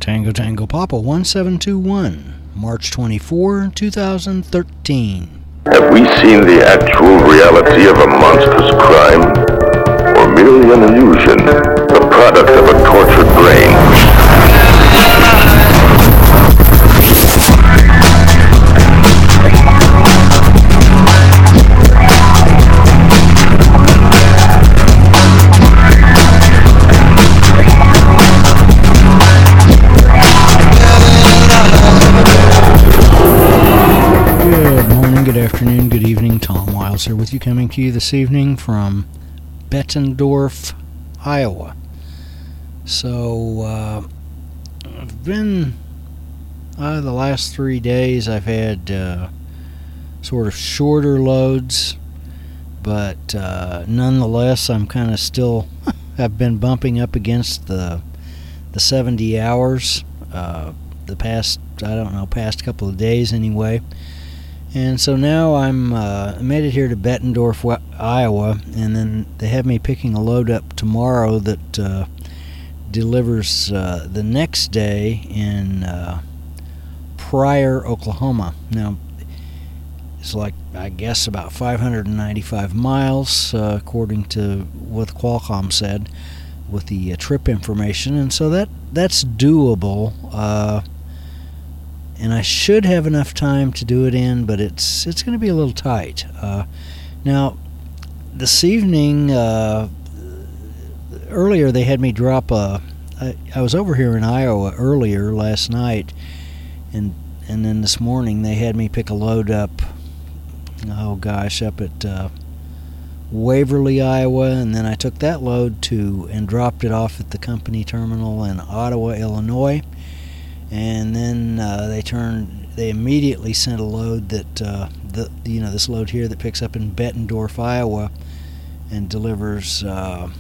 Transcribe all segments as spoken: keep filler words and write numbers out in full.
Tango Tango Papa one seven two one, March twenty-fourth, two thousand thirteen. Have we seen the actual reality of a monstrous crime? Or merely an illusion, the product of a tortured brain? Good afternoon, good evening. Tom Wiles here with you, coming to you this evening from Bettendorf, Iowa. So, uh, I've been, uh, the last three days I've had uh, sort of shorter loads, but uh, nonetheless I'm kind of still, I've been bumping up against the, the seventy hours, uh, the past, I don't know, past couple of days anyway. And so now I'm uh, made it here to Bettendorf, Iowa, and then they have me picking a load up tomorrow that uh, delivers uh, the next day in uh, Pryor, Oklahoma. Now, it's like, I guess, about five hundred ninety-five miles, uh, according to what Qualcomm said with the uh, trip information, and so that that's doable. Uh, And I should have enough time to do it in, but it's it's going to be a little tight. Uh, now, this evening, uh, earlier they had me drop a... I, I was over here in Iowa earlier last night, and and then this morning they had me pick a load up, oh gosh, up at uh, Waverly, Iowa, and then I took that load to and dropped it off at the company terminal in Ottawa, Illinois. And then uh, they turned. They immediately sent a load that uh, the you know this load here that picks up in Bettendorf, Iowa, and delivers uh,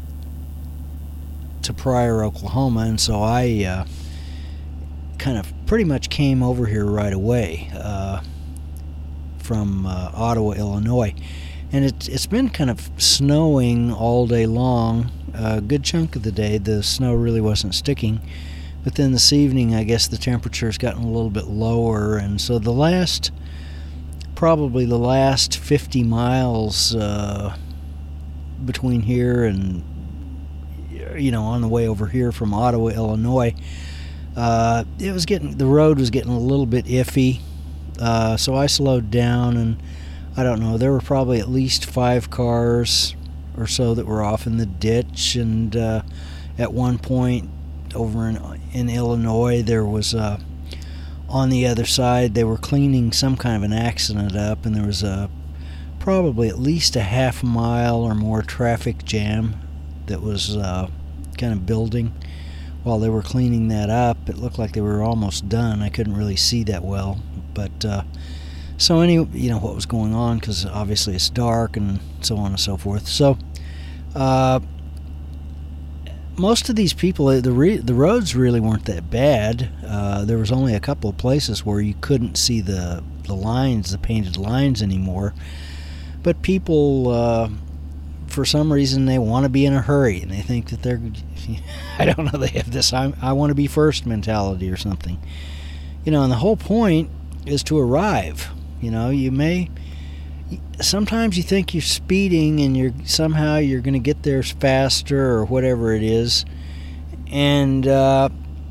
to Pryor, Oklahoma. And so I uh, kind of pretty much came over here right away uh, from uh, Ottawa, Illinois. And it, it's been kind of snowing all day long. A good chunk of the day, the snow really wasn't sticking. But then this evening, I guess the temperature's gotten a little bit lower, and so the last, probably the last fifty miles uh, between here and, you know, on the way over here from Ottawa, Illinois, uh, it was getting, the road was getting a little bit iffy, uh, so I slowed down, and I don't know, there were probably at least five cars or so that were off in the ditch, and uh, at one point, over in, in Illinois, there was uh, on the other side, they were cleaning some kind of an accident up, and there was a probably at least a half mile or more traffic jam that was uh, kind of building while they were cleaning that up. It looked like they were almost done. I couldn't really see that well, but uh, so any you know what was going on, because obviously it's dark and so on and so forth. So. Uh, Most of these people, the re, the roads really weren't that bad. Uh, there was only a couple of places where you couldn't see the the lines, the painted lines anymore. But people, uh, for some reason, they want to be in a hurry, and they think that they're, I don't know, they have this I, I want to be first mentality or something. You know, and the whole point is to arrive. You know, you may... Sometimes you think you're speeding and you're somehow you're going to get there faster or whatever it is, and uh,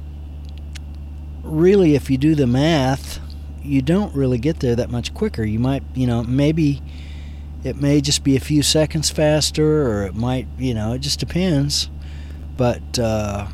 really, if you do the math, you don't really get there that much quicker. You might, you know, maybe it may just be a few seconds faster, or it might, you know, it just depends. But uh,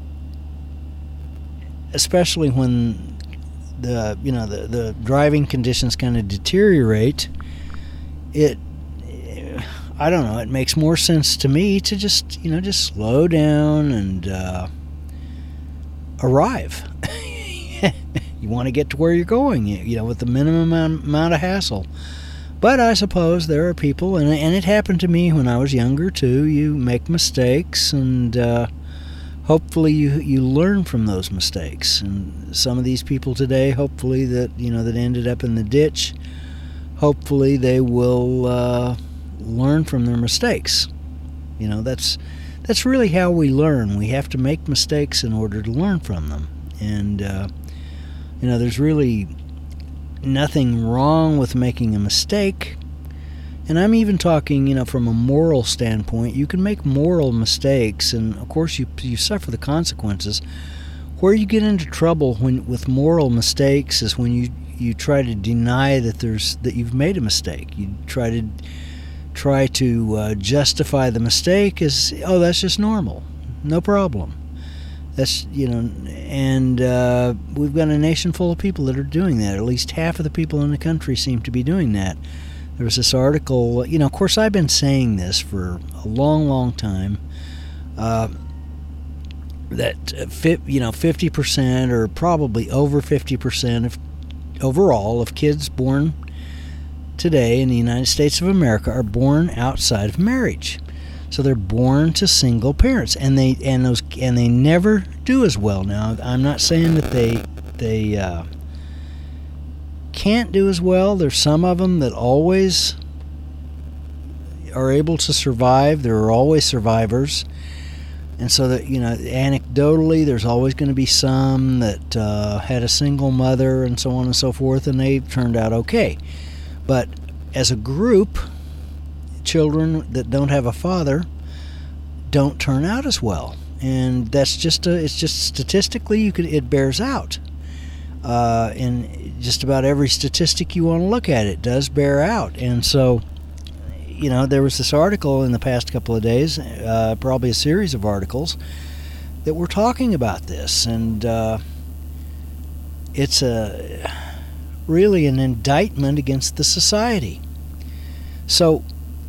especially when the, you know, the the driving conditions kind of deteriorate. It, I don't know, it makes more sense to me to just, you know, just slow down and uh, arrive. You want to get to where you're going, you know, with the minimum amount of hassle. But I suppose there are people, and, and it happened to me when I was younger too, you make mistakes, and uh, hopefully you you learn from those mistakes. And some of these people today, hopefully that, you know, that ended up in the ditch, hopefully they will uh, learn from their mistakes. You know, that's that's really how we learn. We have to make mistakes in order to learn from them. And, uh, you know, there's really nothing wrong with making a mistake. And I'm even talking, you know, from a moral standpoint. You can make moral mistakes, and of course you you suffer the consequences. Where you get into trouble when with moral mistakes is when you, you try to deny that there's that you've made a mistake. You try to try to uh, justify the mistake as, oh, that's just normal, no problem. That's, you know, and uh, we've got a nation full of people that are doing that. At least half of the people in the country seem to be doing that. There was this article, you know, of course I've been saying this for a long, long time, uh, that, you know, fifty percent or probably over fifty percent of overall of kids born today in the United States of America are born outside of marriage. So they're born to single parents, and they and those and they never do as well. Now, I'm not saying that they they uh, can't do as well. There's some of them that always are able to survive. There are always survivors, and so that, you know, anecdotally, there's always going to be some that uh, had a single mother and so on and so forth, and they turned out okay. But as a group, children that don't have a father don't turn out as well, and that's just a, it's just statistically you could it bears out. Uh, in just about every statistic you want to look at, it does bear out. And so, you know, there was this article in the past couple of days, uh, probably a series of articles that were talking about this, and uh, it's a really an indictment against the society. So,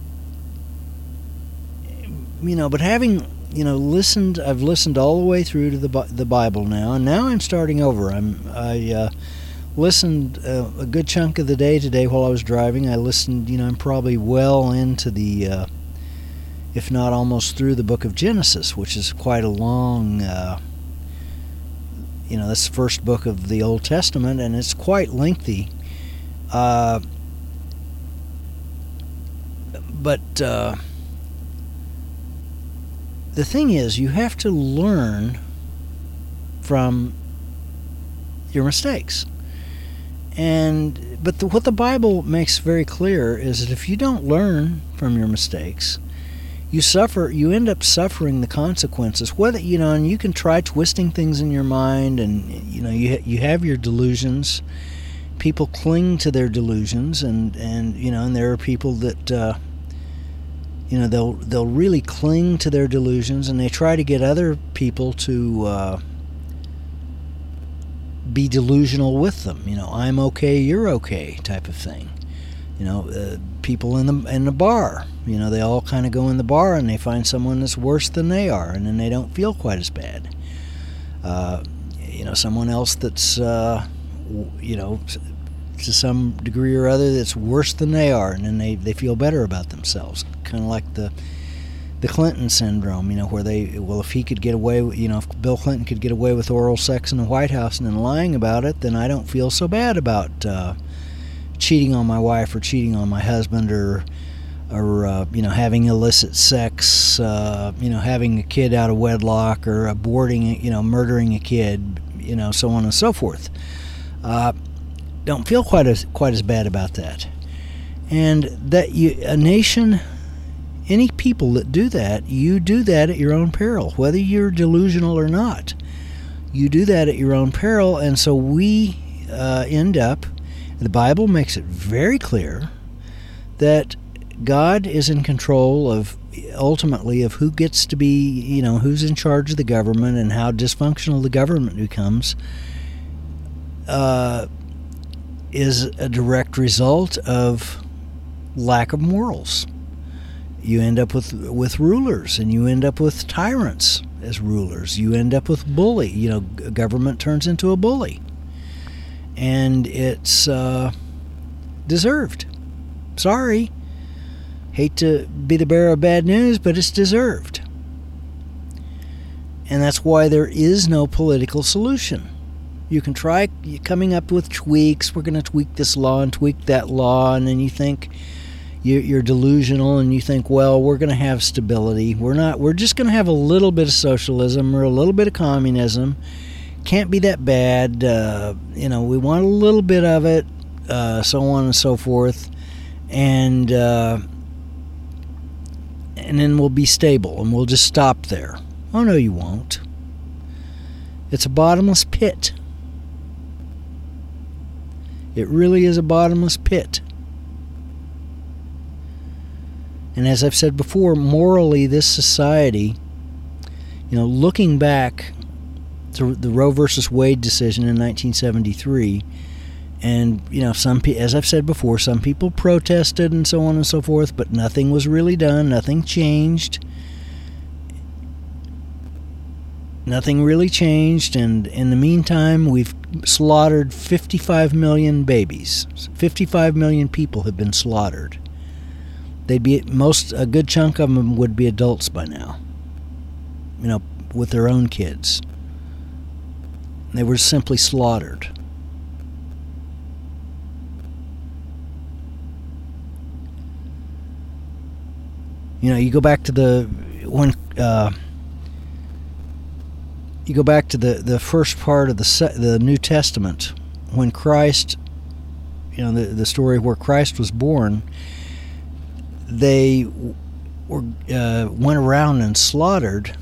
you know, but having, you know, listened, I've listened all the way through to the the Bible now, and now I'm starting over. I'm I uh, listened uh, a good chunk of the day today while I was driving. I listened, you know, I'm probably well into the, uh, if not almost through the book of Genesis, which is quite a long, uh, you know, that's the first book of the Old Testament, and it's quite lengthy. Uh, but uh, the thing is, you have to learn from your mistakes. And but the, what the Bible makes very clear is that if you don't learn from your mistakes, you suffer. You end up suffering the consequences. Whether, you know, and you can try twisting things in your mind, and you know, you you have your delusions. People cling to their delusions, and and you know, and there are people that. Uh, You know, they'll they'll really cling to their delusions, and they try to get other people to uh, be delusional with them. You know, I'm okay, you're okay, type of thing. You know, uh, people in the in the bar. You know, they all kind of go in the bar and they find someone that's worse than they are, and then they don't feel quite as bad. Uh, you know, someone else that's uh, you know, to some degree or other, that's worse than they are, and then they, they feel better about themselves. Kind of like the the Clinton syndrome, you know, where they, well, if he could get away with, you know, if Bill Clinton could get away with oral sex in the White House and then lying about it, then I don't feel so bad about uh, cheating on my wife or cheating on my husband, or or uh, you know, having illicit sex, uh, you know, having a kid out of wedlock, or aborting, you know, murdering a kid, you know, so on and so forth. Uh, don't feel quite as quite as bad about that. And that you, a nation, any people that do that, you do that at your own peril, whether you're delusional or not. You do that at your own peril, and so we uh, end up, the Bible makes it very clear that God is in control of, ultimately, of who gets to be, you know, who's in charge of the government and how dysfunctional the government becomes, uh, is a direct result of lack of morals. You end up with with rulers, and you end up with tyrants as rulers. You end up with bully. You know, government turns into a bully, and it's uh, deserved. Sorry, hate to be the bearer of bad news, but it's deserved, and that's why there is no political solution. You can try coming up with tweaks. We're going to tweak this law and tweak that law, and then you think you're delusional, and you think, well, we're going to have stability. We're not. We're just going to have a little bit of socialism or a little bit of communism. can't be that bad. Uh, you know, we want a little bit of it, uh, so on and so forth, and uh, and then we'll be stable, and we'll just stop there. Oh no, you won't. It's a bottomless pit. It really is a bottomless pit. And as I've said before, morally, this society, you know, looking back to the Roe versus Wade decision in nineteen seventy-three, and, you know, some pe- as I've said before, some people protested and so on and so forth, but nothing was really done, nothing changed. Nothing really changed, and in the meantime, we've slaughtered fifty-five million babies. fifty-five million people have been slaughtered. They'd be most a good chunk of them would be adults by now. You know, with their own kids. They were simply slaughtered. You know, you go back to the when uh, you go back to the, the first part of the the New Testament, when Christ, you know, the the story where Christ was born. They were uh, went around and slaughtered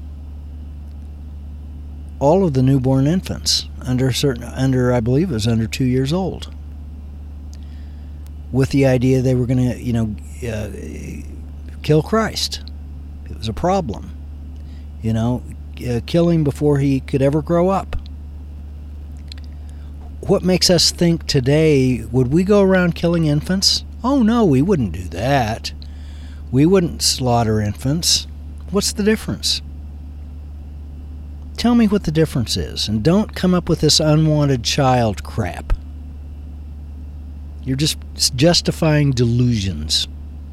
all of the newborn infants under certain under I believe it was under two years old, with the idea they were going to you know uh, kill Christ. It was a problem, you know, uh, kill him before he could ever grow up. What makes us think today, would we go around killing infants? Oh no, we wouldn't do that. We wouldn't slaughter infants. What's the difference? Tell me what the difference is, and don't come up with this unwanted child crap. You're just justifying delusions.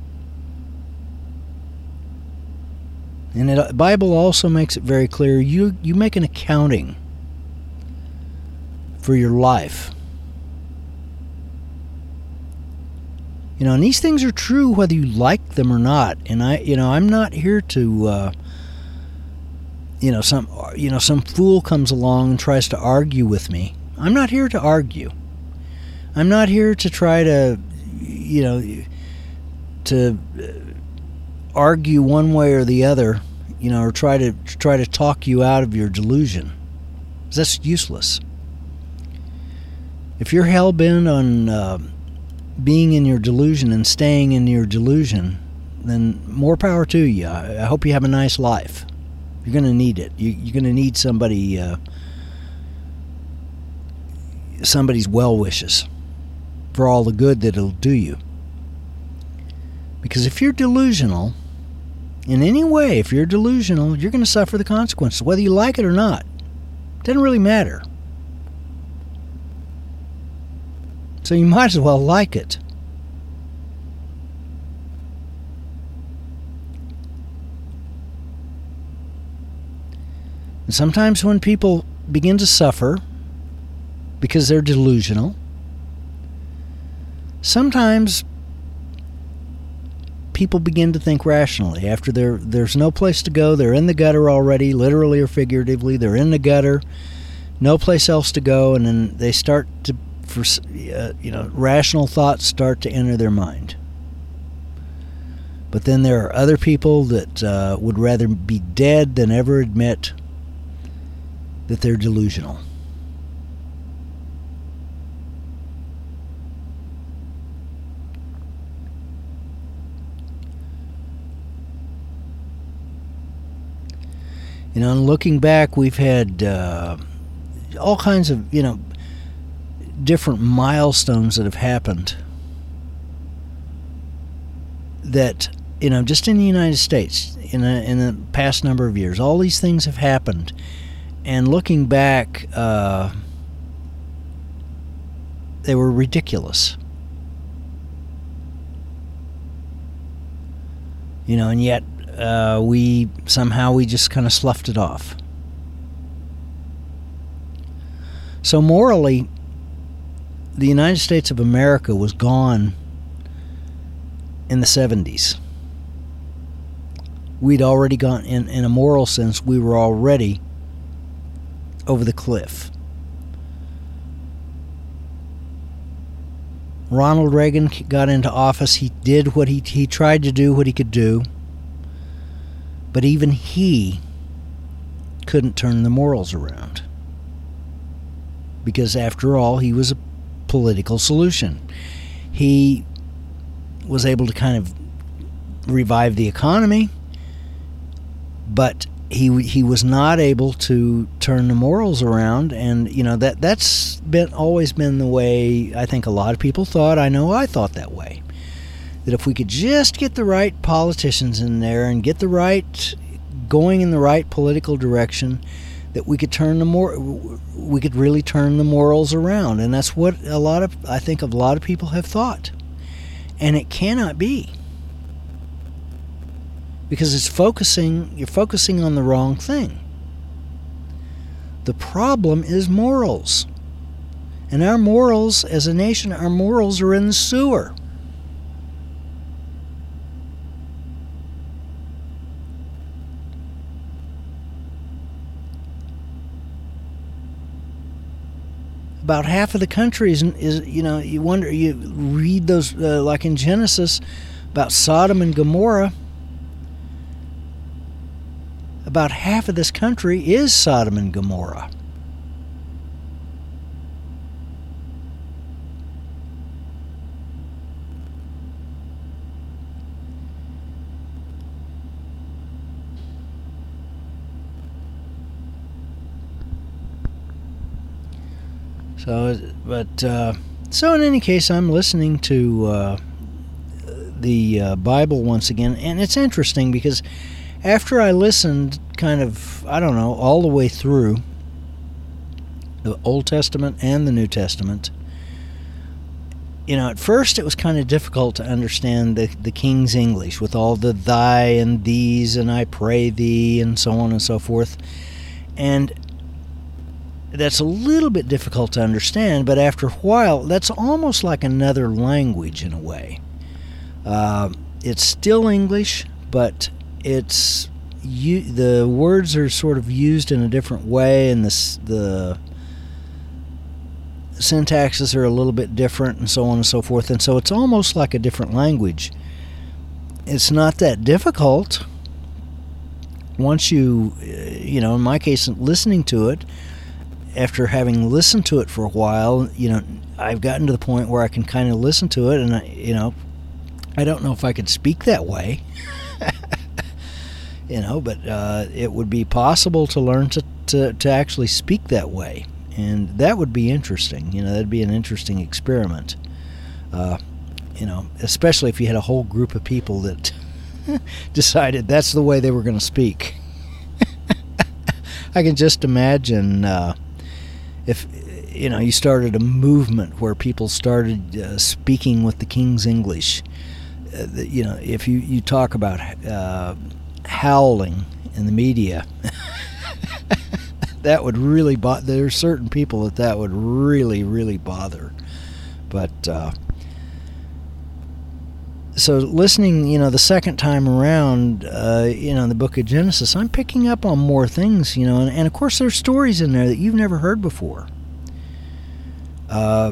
And the Bible also makes it very clear, you, you make an accounting for your life. You know, and these things are true whether you like them or not. And I, you know, I'm not here to, uh, you know, some, you know, some fool comes along and tries to argue with me. I'm not here to argue. I'm not here to try to, you know, to argue one way or the other, you know, or try to try to talk you out of your delusion. That's useless. If you're hell bent on uh, being in your delusion and staying in your delusion, then more power to you. I, I hope you have a nice life. You're going to need it. You, you're going to need somebody, uh, somebody's well wishes for all the good that it'll do you. Because if you're delusional, in any way, if you're delusional, you're going to suffer the consequences, whether you like it or not. It doesn't really matter. So you might as well like it. And sometimes when people begin to suffer because they're delusional, sometimes people begin to think rationally. After there, there's no place to go, they're in the gutter already, literally or figuratively, they're in the gutter, no place else to go, and then they start to For uh, you know, rational thoughts start to enter their mind. But then there are other people that uh, would rather be dead than ever admit that they're delusional. You know, and looking back, we've had uh, all kinds of, you know, different milestones that have happened that, you know, just in the United States in a, in the past number of years, all these things have happened, and looking back, uh, they were ridiculous, you know, and yet uh, we somehow we just kind of sloughed it off. So morally, the United States of America was gone in the seventies. We'd already gone, in, in a moral sense, we were already over the cliff. Ronald Reagan got into office. He did what he he tried to do what he could do, but even he couldn't turn the morals around, because after all, he was a political solution. He was able to kind of revive the economy, but he he was not able to turn the morals around. And you know that that's been always been the way I think a lot of people thought. I know I thought that way, that if we could just get the right politicians in there and get the right going in the right political direction, that we could turn the mor we could really turn the morals around. And that's what a lot of I think a lot of people have thought, and it cannot be, because it's focusing you're focusing on the wrong thing. The problem is morals, and our morals as a nation, our morals are in the sewer. About half of the country is, is, you know, you wonder, you read those, uh, like in Genesis, about Sodom and Gomorrah. About half of this country is Sodom and Gomorrah. So, but, uh, so in any case, I'm listening to uh, the uh, Bible once again, and it's interesting because after I listened kind of, I don't know, all the way through the Old Testament and the New Testament, you know, at first it was kind of difficult to understand the, the King's English with all the thy and these and I pray thee and so on and so forth. And that's a little bit difficult to understand, but after a while, that's almost like another language in a way. Uh, it's still English, but it's you, the words are sort of used in a different way, and the the syntaxes are a little bit different, and so on and so forth. And so it's almost like a different language. It's not that difficult once you, you know, in my case, listening to it. After having listened to it for a while, you know, I've gotten to the point where I can kind of listen to it, and I, you know, I don't know if I could speak that way, you know, but uh, it would be possible to learn to, to, to actually speak that way, and that would be interesting. You know, that'd be an interesting experiment, uh, you know, especially if you had a whole group of people that decided that's the way they were going to speak. I can just imagine uh, if, you know, you started a movement where people started uh, speaking with the King's English. Uh, the, you know, if you, you talk about uh, howling in the media, that would really bother. There are certain people that that would really, really bother. But uh, so listening, you know, the second time around, uh, you know, in the book of Genesis, I'm picking up on more things, you know, and, and of course there's stories in there that you've never heard before. Uh,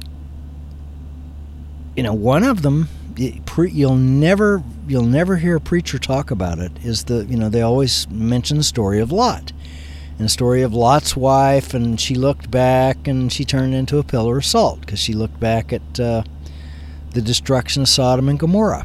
you know, one of them, you'll never, you'll never hear a preacher talk about it, is the, you know, they always mention the story of Lot. And the story of Lot's wife, and she looked back and she turned into a pillar of salt because she looked back at uh, the destruction of Sodom and Gomorrah.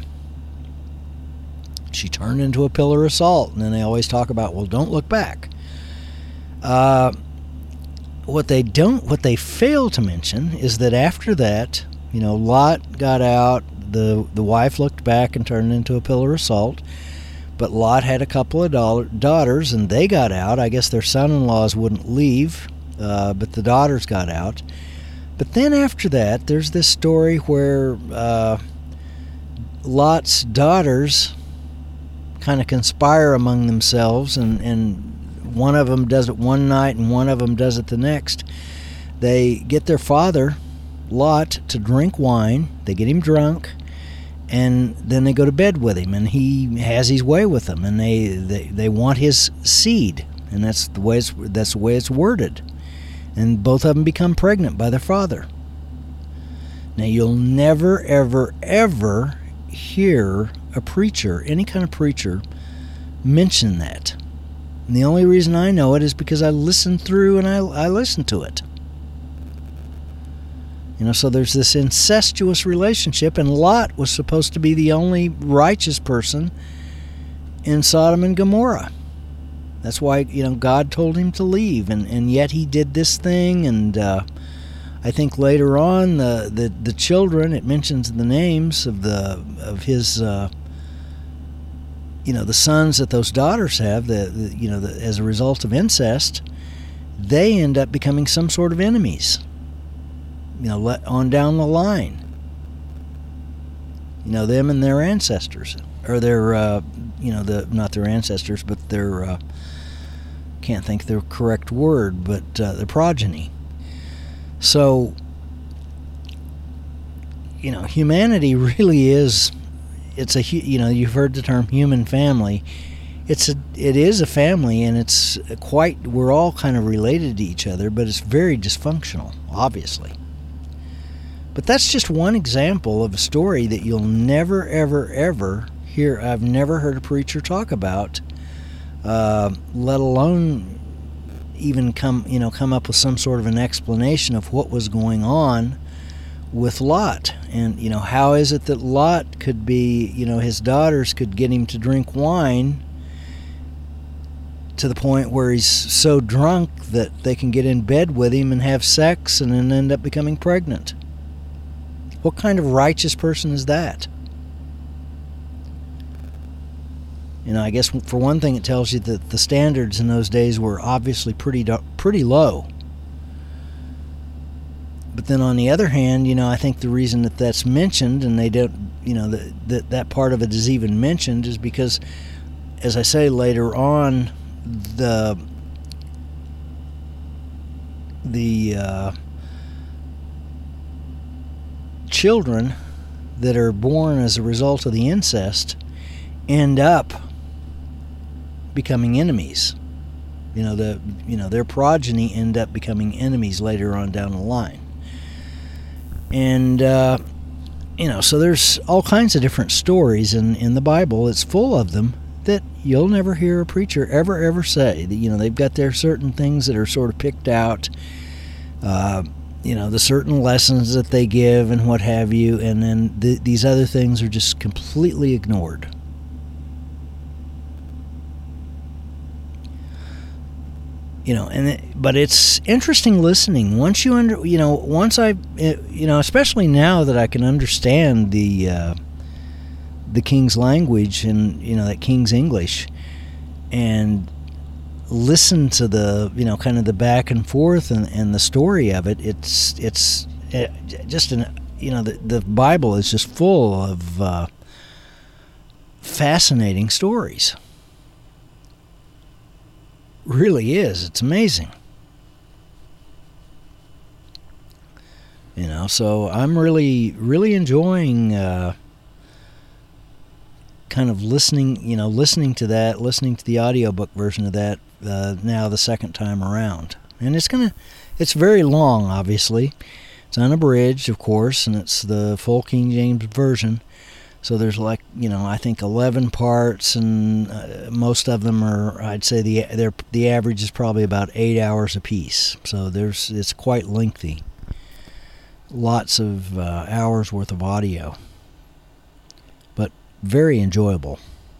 She turned into a pillar of salt, and then they always talk about, well, don't look back. Uh, what they don't, what they fail to mention is that after that, you know, Lot got out, the the wife looked back and turned into a pillar of salt, but Lot had a couple of daughter, daughters, and they got out. I guess their son-in-laws wouldn't leave, uh, but the daughters got out. But then after that, there's this story where uh, Lot's daughters kind of conspire among themselves, and, and one of them does it one night and one of them does it the next. They get their father, Lot, to drink wine. They get him drunk, and then they go to bed with him, and he has his way with them, and they, they, they want his seed. and that's the way it's, that's the way it's worded. And both of them become pregnant by their father. Now, you'll never, ever, ever hear a preacher, any kind of preacher, mention that. And the only reason I know it is because I listened through and I, I listened to it. You know, so there's this incestuous relationship, and Lot was supposed to be the only righteous person in Sodom and Gomorrah. That's why, you know, God told him to leave, and, and yet he did this thing, and uh, I think later on the, the, the children, it mentions the names of the of his, uh, you know, the sons that those daughters have, the, the you know, the, as a result of incest, they end up becoming some sort of enemies, you know, let on down the line. You know, them and their ancestors, or their, uh, you know, the not their ancestors, but their, uh, can't think of the correct word, but uh, the progeny. So, you know, humanity really is, it's a, you know, you've heard the term human family. It's a, it is a family, and it's quite, we're all kind of related to each other, but it's very dysfunctional, obviously. But that's just one example of a story that you'll never, ever, ever hear. I've never heard a preacher talk about, uh, let alone even come, you know, come up with some sort of an explanation of what was going on with Lot. And, you know, how is it that Lot could be, you know, his daughters could get him to drink wine to the point where he's so drunk that they can get in bed with him and have sex and then end up becoming pregnant? What kind of righteous person is that? You know, I guess for one thing, it tells you that the standards in those days were obviously pretty pretty low. But then on the other hand, you know, I think the reason that that's mentioned, and they don't, you know, that that, that part of it is even mentioned, is because, as I say later on, the the uh, children that are born as a result of the incest end up becoming enemies. You know, the you know their progeny end up becoming enemies later on down the line. And uh, you know, so there's all kinds of different stories in in the Bible. It's full of them that you'll never hear a preacher ever ever say. That, you know, they've got their certain things that are sort of picked out. Uh, you know, the certain lessons that they give and what have you, and then th- these other things are just completely ignored. You know, and it, but it's interesting listening. Once you under, you know, once I, you know, especially now that I can understand the uh, the King's language and, you know, that King's English, and listen to the, you know, kind of the back and forth and, and the story of it. It's it's it, just an, you know, the the Bible is just full of uh, fascinating stories. Really is. It's amazing. You know, so I'm really, really enjoying uh, kind of listening, you know, listening to that, listening to the audiobook version of that uh, now the second time around. And it's going to, it's very long, obviously. It's unabridged, of course, and it's the full King James Version. So there's like, you know, I think eleven parts, and uh, most of them are, I'd say the they're, the average is probably about eight hours apiece. So there's it's quite lengthy. Lots of uh, hours worth of audio, but very enjoyable.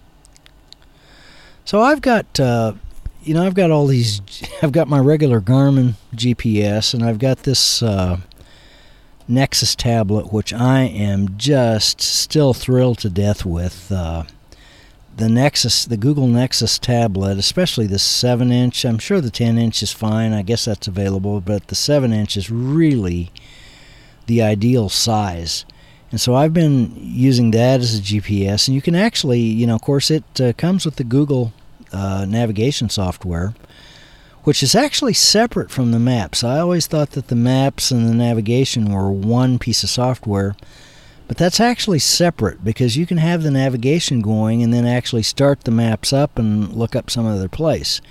So I've got, uh, you know, I've got all these, I've got my regular Garmin G P S, and I've got this Uh, Nexus tablet, which I am just still thrilled to death with. Uh, the Nexus, the Google Nexus tablet, especially the seven inch. I'm sure the ten inch is fine. I guess that's available, but the seven inch is really the ideal size. And so I've been using that as a G P S, and you can actually, you know, of course, it uh, comes with the Google uh, navigation software, which is actually separate from the maps. I always thought that the maps and the navigation were one piece of software, but that's actually separate, because you can have the navigation going and then actually start the maps up and look up some other place.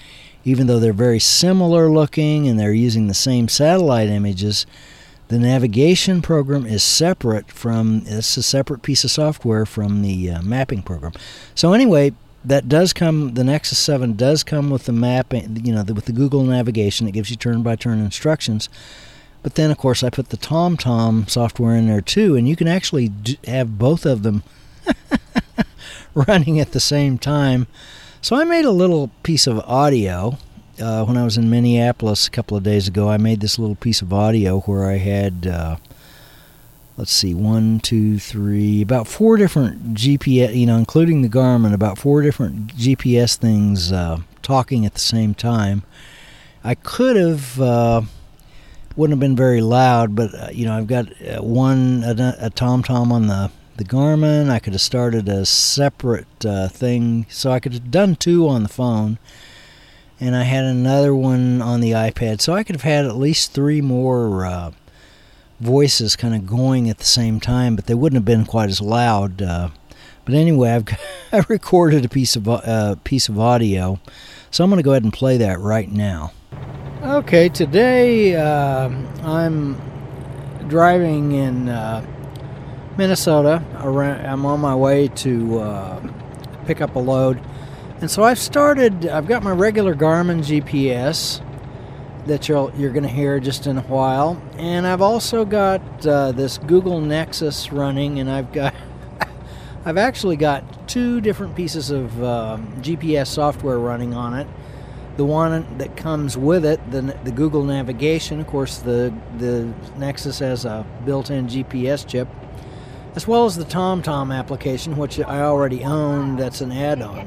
even though they're very similar looking and they're using the same satellite images, the navigation program is separate from, it's a separate piece of software from the uh, mapping program. So anyway, that does come, the Nexus seven does come with the mapping, you know, the, with the Google navigation that gives you turn-by-turn instructions. But then, of course, I put the TomTom software in there too, and you can actually do, have both of them running at the same time. So I made a little piece of audio. Uh, when I was in Minneapolis a couple of days ago, I made this little piece of audio where I had, uh, let's see, one, two, three, about four different G P S, you know, including the Garmin, about four different G P S things uh, talking at the same time. I could have, uh, wouldn't have been very loud, but, uh, you know, I've got uh, one, a, a TomTom on the, the Garmin. I could have started a separate uh, thing, so I could have done two on the phone. And I had another one on the iPad, so I could have had at least three more uh, voices kind of going at the same time, but they wouldn't have been quite as loud. Uh, but anyway, I've got, I recorded a piece of uh, piece of audio, so I'm going to go ahead and play that right now. Okay, today uh, I'm driving in uh, Minnesota. Around, I'm on my way to uh, pick up a load. And so I've started, I've got my regular Garmin G P S that you'll, you're going to hear just in a while. And I've also got uh, this Google Nexus running, and I've got, I've actually got two different pieces of uh, G P S software running on it. The one that comes with it, the, the Google Navigation, of course the, the Nexus has a built-in G P S chip, as well as the TomTom application, which I already own, that's an add-on.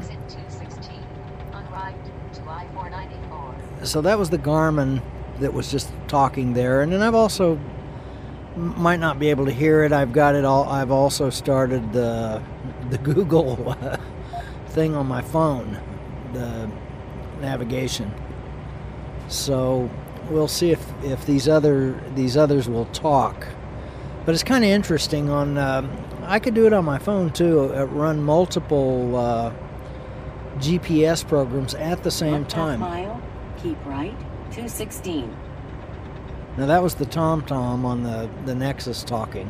So that was the Garmin that was just talking there, and then I've also might not be able to hear it. I've got it all. I've also started the the Google uh, thing on my phone, the navigation. So we'll see if if these other these others will talk. But it's kind of interesting. On uh, I could do it on my phone too. Uh, run multiple uh, G P S programs at the same time. Mile. Keep right, two sixteen. Now that was the TomTom on the, the Nexus talking.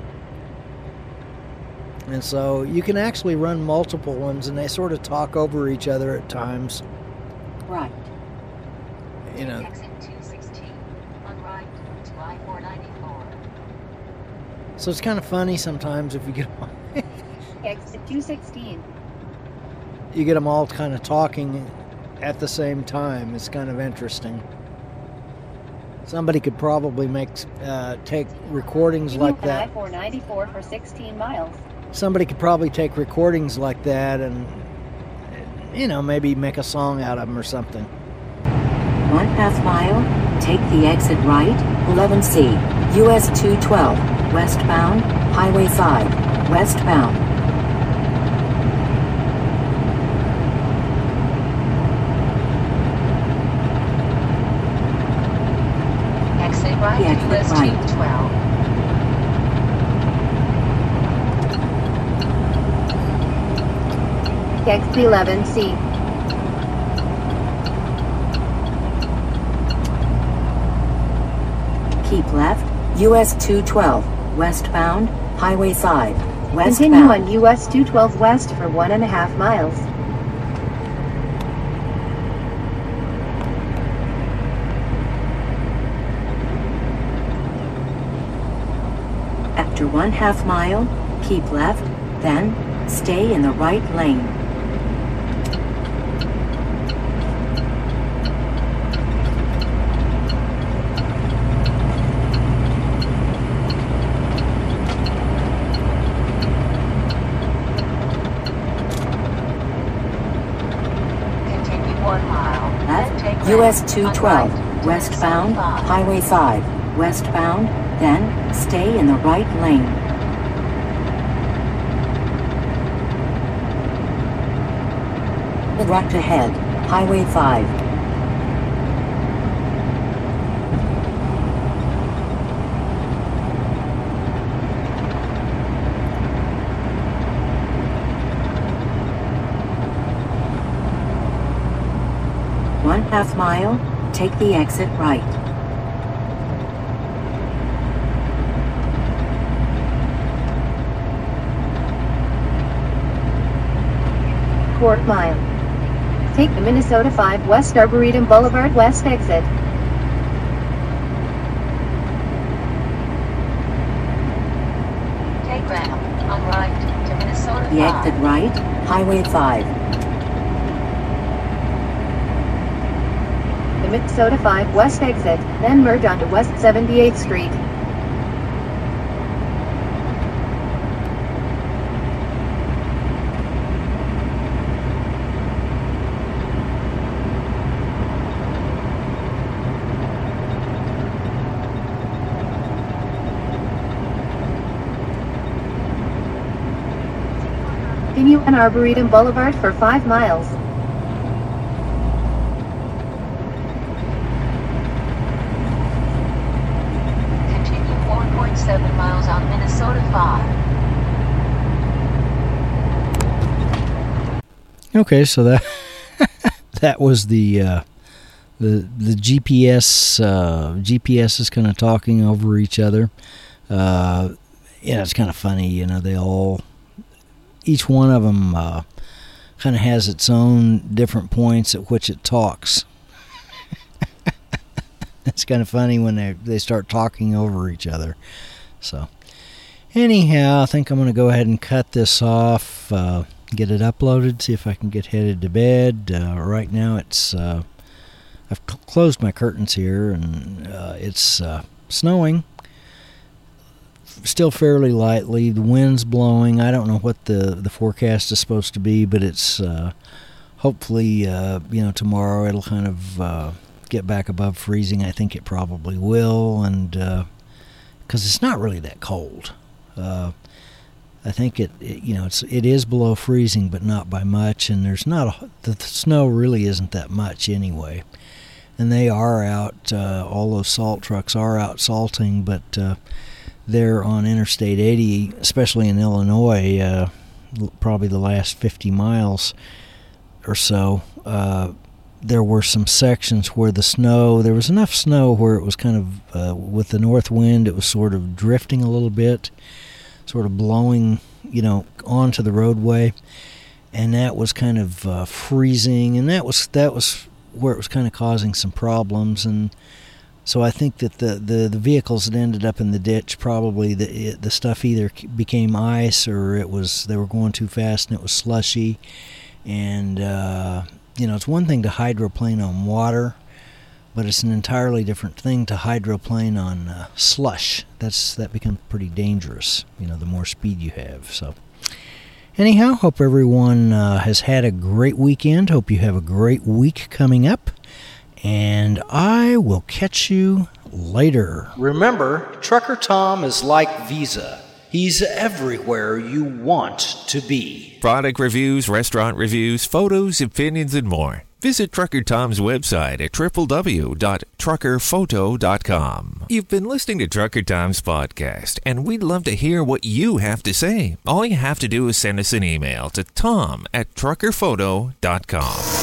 And so you can actually run multiple ones, and they sort of talk over each other at times. Right. You know. Exit two sixteen. On right to I four ninety-four. So it's kind of funny sometimes if you get them, Exit two sixteen. you get them all kind of talking at the same time. It's kind of interesting. Somebody could probably make uh, take recordings like that. I four ninety-four for sixteen miles. Somebody could probably take recordings like that and, you know, maybe make a song out of them or something. One half mile, take the exit right, eleven C, U S two twelve, westbound, Highway five, westbound. Right, Yeah, U S right. two twelve. Exit eleven C. Keep left, U S two twelve, westbound, Highway five, westbound. Continue on U S two twelve west for one and a half miles. After one half mile, keep left, then stay in the right lane. Continue one mile. Then take Left, U S left two on twelve, right to westbound, seventy-five. Highway five, westbound, then stay in the right lane. Right ahead, Highway five. One half mile, take the exit right. Quarter mile. Take the Minnesota five West Arboretum Boulevard West exit. Take ramp on right to Minnesota The five. exit right, Highway five. The Minnesota five West exit, then merge onto West seventy-eighth Street. Continue on Arboretum Boulevard for five miles. Continue one point seven miles on Minnesota five. Okay, so that that was the uh, the the G P S. Uh, G P S is kind of talking over each other. Uh, yeah, it's kind of funny, you know. They all, each one of them, uh, kind of has its own different points at which it talks. It's kind of funny when they they start talking over each other. So, anyhow, I think I'm going to go ahead and cut this off. Uh, get it uploaded, see if I can get headed to bed. Uh, right now it's, uh, I've cl- closed my curtains here, and uh, it's uh, snowing, still fairly lightly. The wind's blowing. I don't know what the, the forecast is supposed to be, but it's uh, hopefully, uh, you know, tomorrow it'll kind of uh, get back above freezing. I think it probably will, and because uh, it's not really that cold. Uh, I think it, it, you know, it's it is below freezing, but not by much, and there's not a, the, the snow really isn't that much anyway. And they are out, uh, all those salt trucks are out salting, but uh, they're on Interstate eighty, especially in Illinois, uh, probably the last fifty miles or so. Uh, there were some sections where the snow, there was enough snow where it was kind of, uh, with the north wind, it was sort of drifting a little bit, sort of blowing, you know, onto the roadway, and that was kind of uh, freezing, and that was that was where it was kind of causing some problems. And so I think that the, the, the vehicles that ended up in the ditch, probably the it, the stuff either became ice or it was they were going too fast and it was slushy. And uh, you know, it's one thing to hydroplane on water, but it's an entirely different thing to hydroplane on uh, slush. That's that becomes pretty dangerous, you know, the more speed you have. So anyhow, hope everyone uh, has had a great weekend. Hope you have a great week coming up. And I will catch you later. Remember, Trucker Tom is like Visa. He's everywhere you want to be. Product reviews, restaurant reviews, photos, opinions, and more. Visit Trucker Tom's website at w w w dot trucker photo dot com. You've been listening to Trucker Tom's podcast, and we'd love to hear what you have to say. All you have to do is send us an email to tom at trucker photo dot com.